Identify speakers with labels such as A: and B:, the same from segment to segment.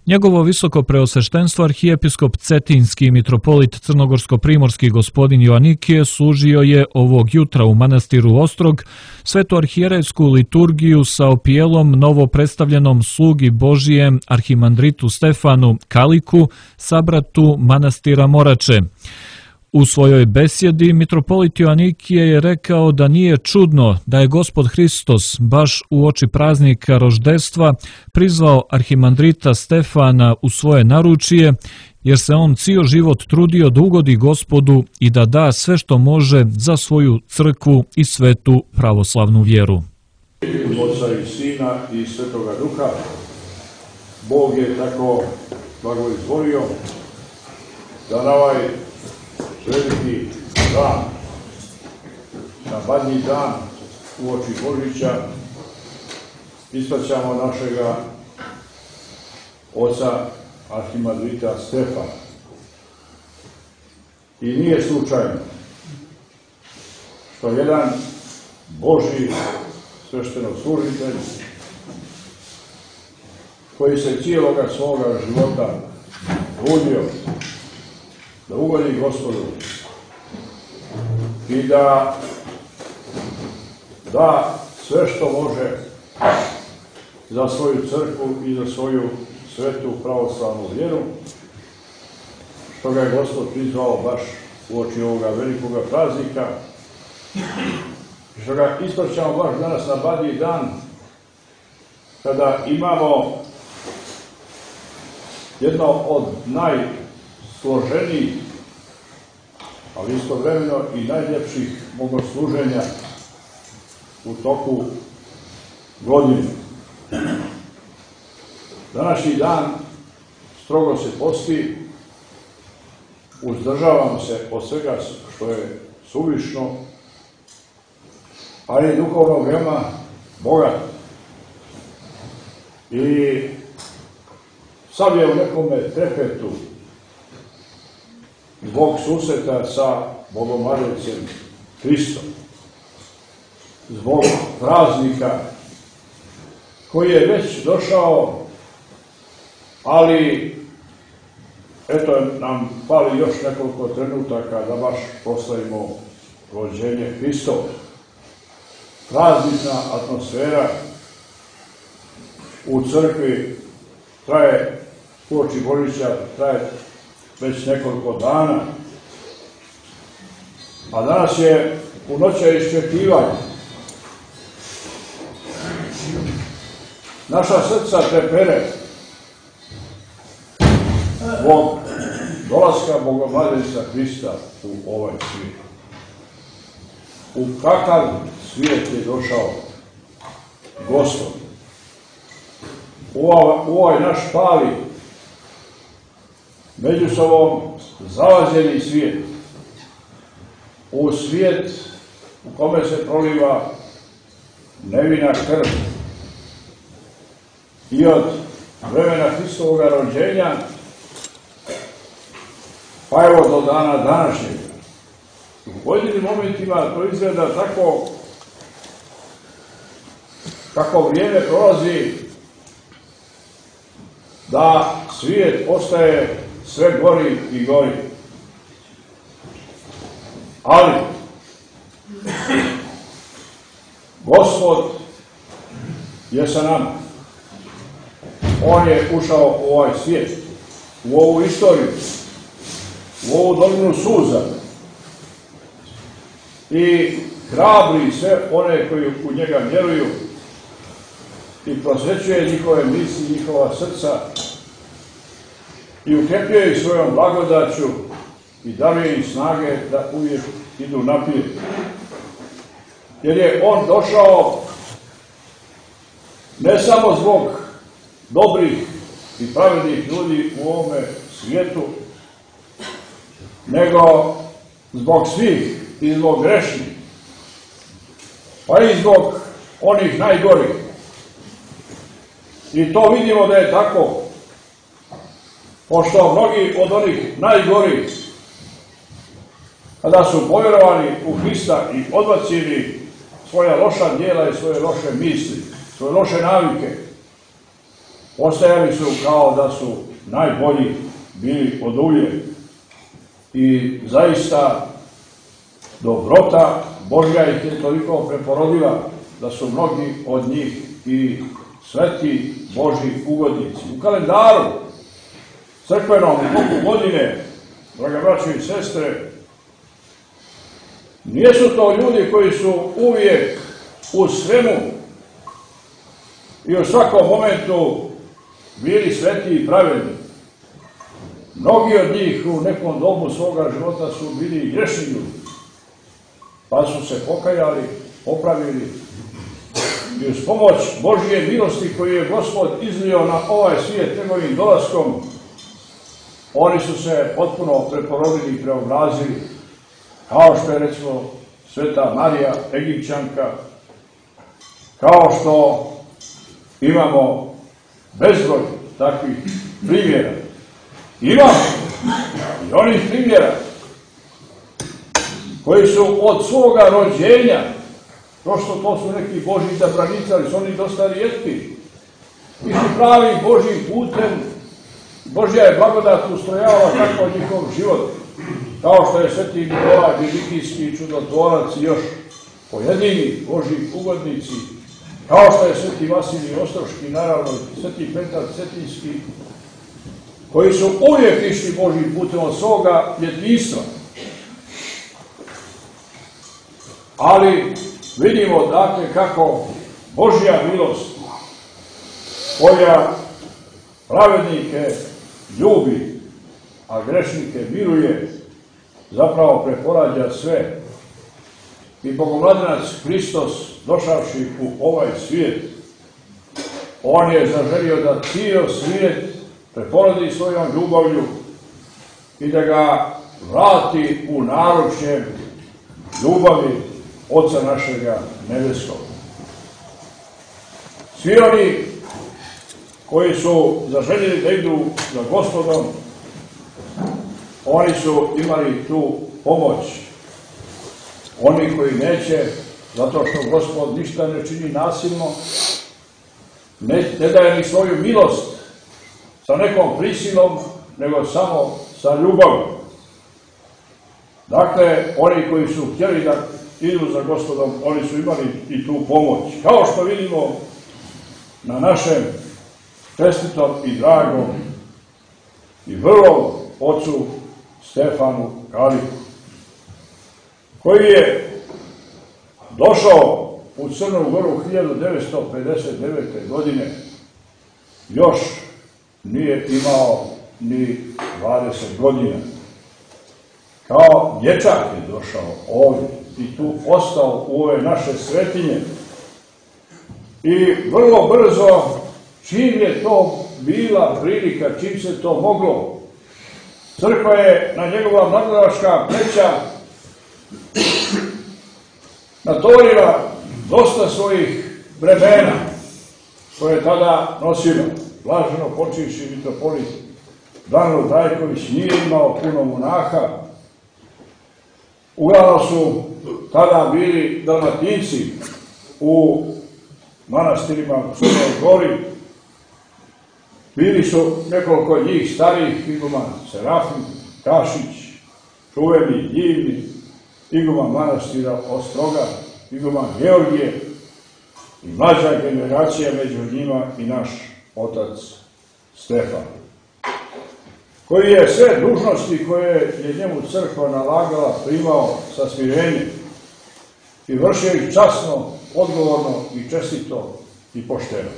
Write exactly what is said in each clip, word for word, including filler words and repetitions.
A: Njegovo visoko preosveštenstvo arhijepiskop Cetinski mitropolit crnogorsko-primorski gospodin Joanikije služio je ovog jutra u manastiru Ostrog svetoarhijerejsku liturgiju sa opijelom novo predstavljenom slugi Božijem arhimandritu Stefanu Kaliku, sabratu manastira Morače. U svojoj besjedi mitropolit Joanikije je rekao da nije čudno da je Gospod Hristos baš u oči praznika roždestva prizvao arhimandrita Stefana u svoje naručije, jer se on cijel život trudio da ugodi Gospodu i da da sve što može za svoju crkvu i svetu pravoslavnu vjeru.
B: Oca i Sina i Svetoga Duha, Bog je tako blagoizvolio da na ovaj veliki dan, na badnji dan u oči Božića, ispraćamo našega oca arhimandrita Stefana. I nije slučajno što jedan Božji sveštenoslужitelj koji se cijeloga svoga života trudio da ugodi Gospodu i da da sve što može za svoju crkvu i za svoju svetu pravoslavnu vjeru, što ga je Gospod prizvao baš uoči ovoga velikoga praznika, što ga ispraćamo baš danas na badnji dan, kada imamo jedno od najsloženijih, ali istovremeno i najljepših bogosluženja u toku godine. Današnji dan strogo se posti, uzdržavamo se od svega što je suvišno, ali je duhovno veoma bogat. I sad je u nekome trepetu zbog susreta sa Bogomarecem Hristom, zbog praznika koji je već došao, ali eto nam fali još nekoliko trenutaka da baš proslavimo rođenje Hristovo. Praznična atmosfera u crkvi traje, uoči Božića traje već nekoliko dana, a danas je punoća iščekivanja. Naša srca trepere zbog dolaska Bogomareca Hrista u ovaj svijet. U kakav svijet je došao Gospod? U ovaj naš pali, među sobom zavađeni svijet, u svijet u kome se proliva nevina krv. I od vremena Hristovog rođenja pa evo do dana današnjega. U pojedinim momentima to izgleda tako kako vrijeme prolazi, da svijet postaje sve gori i gori. Ali Gospod je sa nama. On je ušao u ovaj svijet, u ovu istoriju, u ovu dolinu suza i hrabri sve one koji u njega vjeruju i prosvećuje njihove misli, njihova srca i ukrepljuje ih svojom blagodaću i daruje im snage da uvijek idu naprijed. Jer je on došao ne samo zbog dobrih i pravednih ljudi u ovome svijetu, nego zbog svih i zbog grešnih, pa i zbog onih najgorih. I to vidimo da je tako, pošto mnogi od onih najgorih, kada su povjerovali u Hrista i odbacili svoja loša djela i svoje loše misli, svoje loše navike, Postajali su kao da su najbolji bili od uvijek. I zaista dobrota Božja ih je toliko preporodila da su mnogi od njih i sveti Božji ugodnici. U kalendaru crkvenom u toku godine, draga braćo i sestre, nisu to ljudi koji su uvijek u svemu i u svakom momentu bili sveti i pravedni. Mnogi od njih u nekom dobu svoga života su bili i grešni ljudi, pa su se pokajali, popravili i uz pomoć Božje milosti koju je Gospod izlio na ovaj svijet njegovim dolaskom, oni su se potpuno preporodili i preobrazili, kao što je recimo sveta Marija Egipćanka, kao što imamo bezbroj takvih primjera. Imamo i onih primjera koji su od svoga rođenja, prosto to su neki Božji izabranici, ali su oni dosta rijetki, i su pravi Božjim putem. Božja je blagodat ustrojavala tako njihov život, kao što je sveti Nikolaj Džidikijski čudotvorac i još pojedini Božji ugodnici, kao što je sveti Vasilij Ostroški, naravno sveti Petar Cetinski, koji su uvijek išli Božjim putem od svoga djetinjstva. Ali vidimo dakle kako Božja milost, koja pravednike ljubi, a grešnike miruje, zapravo preporađa sve. I Bogomladenac Hristos, došavši u ovaj svijet, on je zaželio da cijel svijet preporodi svojom ljubavlju i da ga vrati u naručje ljubavi Oca našega nebeskog. Svi oni koji su zaželjeli da idu za Gospodom, oni su imali tu pomoć. Oni koji neće, zato što Gospod ništa ne čini nasilno, ne, ne daje ni svoju milost sa nekom prisilom, nego samo sa ljubavljom. Dakle, oni koji su htjeli da idu za Gospodom, oni su imali i tu pomoć. Kao što vidimo na našem čestitom i dragom i vrlom ocu Stefanu Kaliku, koji je došao u Crnu Goru hiljadu devetsto pedeset devete. godine, još nije imao ni dvadeset godina. Kao dječak je došao ovdje i tu ostao u ove naše svetinje. I vrlo brzo, čim je to bila prilika, čim se to moglo, crkva je na njegova mladonačka pleća natovarila dosta svojih bremena koje je tada nosilo. Blaženo počivši mitropolit Danilo Trajković nije imao puno monaha. Uglavnom su tada bili Dalmatinci u manastirima u Crnoj Gori. Bili su nekoliko njih starijih, iguman Serafim Kašić, čuveni, divni, iguman manastira Ostroga, iguman Georgije i mlađa generacija među njima i naš otac Stefan, koji je sve dužnosti koje je njemu crkva nalagala primao sa smirenjem i vršio ih časno, odgovorno i čestito i pošteno.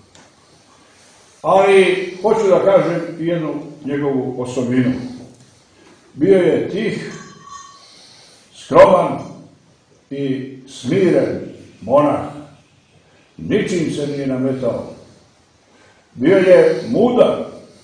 B: Ali hoću da kažem i jednu njegovu osobinu. Bio je tih, skroman i smiren monah. Ničim se nije nametao. Bio je mudar.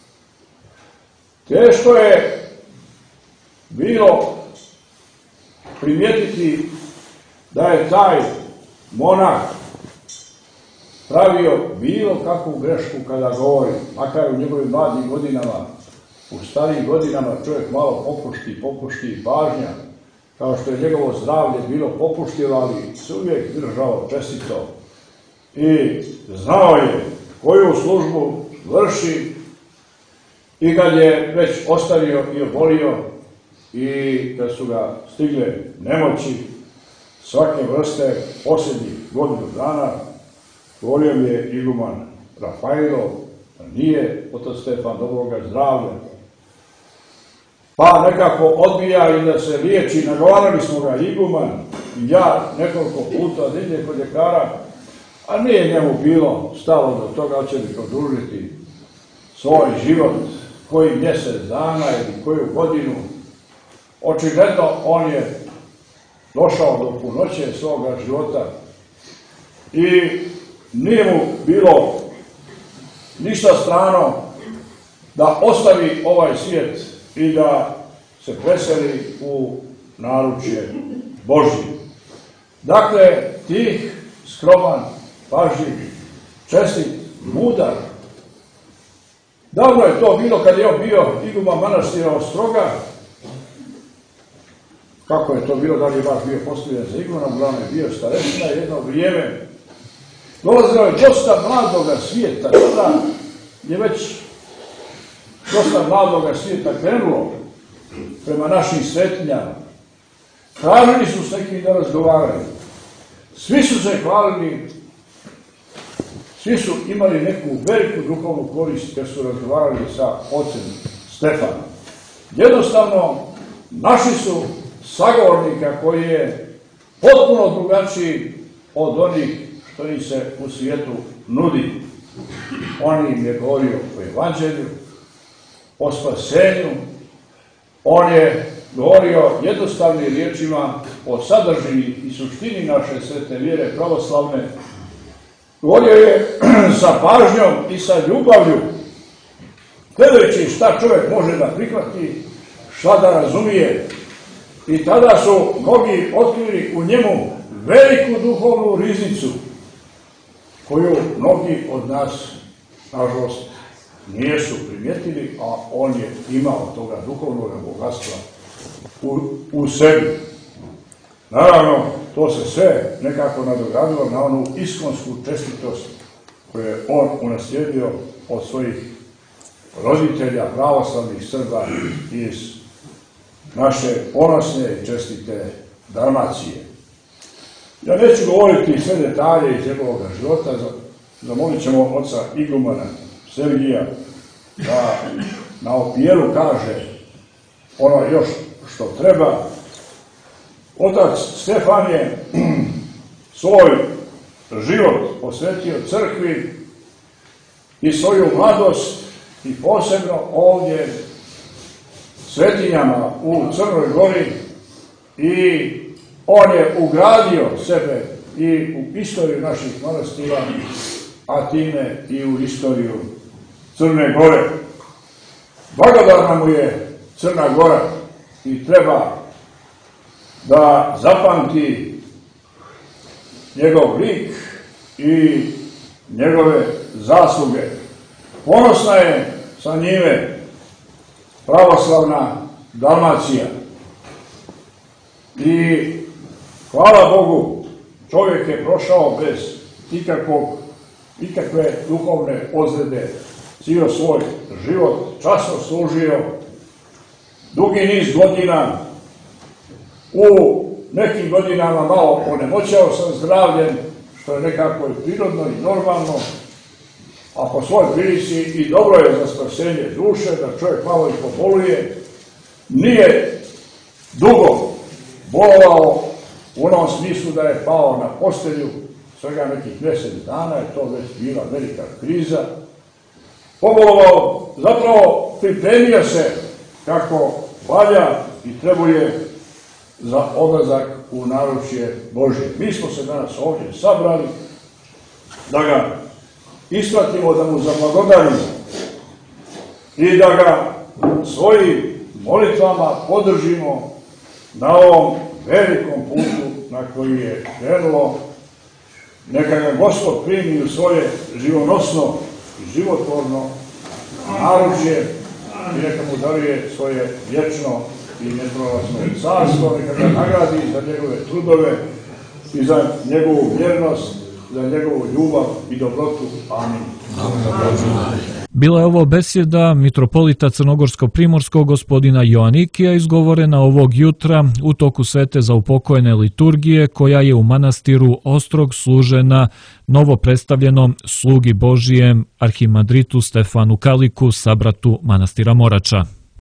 B: Teško je bilo primijetiti da je taj monah pravio bilo kakvu grešku kada govori, makar u njegovim mladim godinama, u starijim godinama čovjek malo popušti, popušti pažnja, kao što je njegovo zdravlje bilo popuštilo, ali se uvijek držao čestito i znao je koju službu vrši i kad je već ostario i obolio i kad su ga stigle nemoći svake vrste posljednjih godinu dana, govorio mi je iguman Rafailo, nije otac Stefan dobroga zdravlja. Pa nekako odbija i da se liječi, nagovarali smo ga iguman i ja nekoliko puta da ide kod ljekara, a nije njemu bilo stalo do toga, će li produžiti svoj život koji mjesec dana ili koju godinu. Očigledno on je došao do punoće svoga života i nije mu bilo ništa strano da ostavi ovaj svijet i da se preseli u naručje Božje. Dakle, tih, skroman, pažljiv, čestit, mudar. Davno je to bilo kad je on bio iguman manastira Ostroga. Kako je to bilo, da li je baš bio postavljen za igumana, uglavnom je bio starešina jedno vrijeme. Dolazilo je dosta mladoga svijeta, tada je već dosta mladoga svijeta krenulo prema našim svetinjama. Tražili su s nekim da razgovaraju. Svi su se hvalili, svi su imali neku veliku duhovnu korist kad su razgovarali sa ocem Stefanom. Jednostavno, našli su sagovornika koji je potpuno drugačiji od onih što im se u svijetu nudi. On im je govorio o evanđelju, o spasenju, on je govorio jednostavnim riječima o sadržini i suštini naše svete vjere pravoslavne. Govorio je sa pažnjom i sa ljubavlju, gledajući šta čovjek može da prihvati, šta da razumije. I tada su mnogi otkrili u njemu veliku duhovnu riznicu, koju mnogi od nas, nažalost, nisu primijetili, a on je imao toga duhovnog bogatstva u, u sebi. Naravno, to se sve nekako nadogradilo na onu iskonsku čestitost koju je on unaslijedio od svojih roditelja, pravoslavnih Srba iz naše ponosne i čestite Dalmacije. Ja neću govoriti sve detalje iz njegovog života, zamolit ćemo oca igumana Sergija da na opijelu kaže ono još što treba. Otac Stefan je svoj život posvetio crkvi i svoju mladost i posebno ovdje svetinjama u Crnoj Gori i on je ugradio sebe i u istoriju naših manastira, a time i u istoriju Crne Gore. Blagodarna mu je Crna Gora i treba da zapamti njegov lik i njegove zasluge. Ponosna je sa njime pravoslavna Dalmacija. I hvala Bogu, čovjek je prošao bez ikakvog, ikakve duhovne ozljede, cijel svoj život časno služio, dugi niz godina, u nekim godinama malo onemoćao sam zdravljem, što je nekako i prirodno i normalno, a po svojoj prilici i dobro je za spasenje duše, da čovjek malo i poboluje. Nije dugo bolovao u onom smislu da je pao na postelju, svega nekih mjesec dana je to već bila velika kriza. Pobolovao, zapravo pripremio se kako valja i trebuje za odlazak u naručje Božje. Mi smo se danas ovdje sabrali da ga ispratimo, da mu zablagodarimo i da ga svojim molitvama podržimo na ovom velikom putu na koji je krenulo. Neka ga Gospod primi u svoje živonosno i životvorno naručje i neka mu daruje svoje vječno i neprolazno carstvo, neka ga nagradi za njegove trudove i za njegovu vjernost, za njegovu ljubav i dobrotu. Amin. Amin.
A: Bila je ovo besjeda mitropolita Crnogorsko-primorskog gospodina Joanikija izgovorena ovog jutra u toku svete za upokojene liturgije koja je u manastiru Ostrog služena novo predstavljenom slugi Božijem arhimandritu Stefanu Kaliku, sabratu manastira Morača.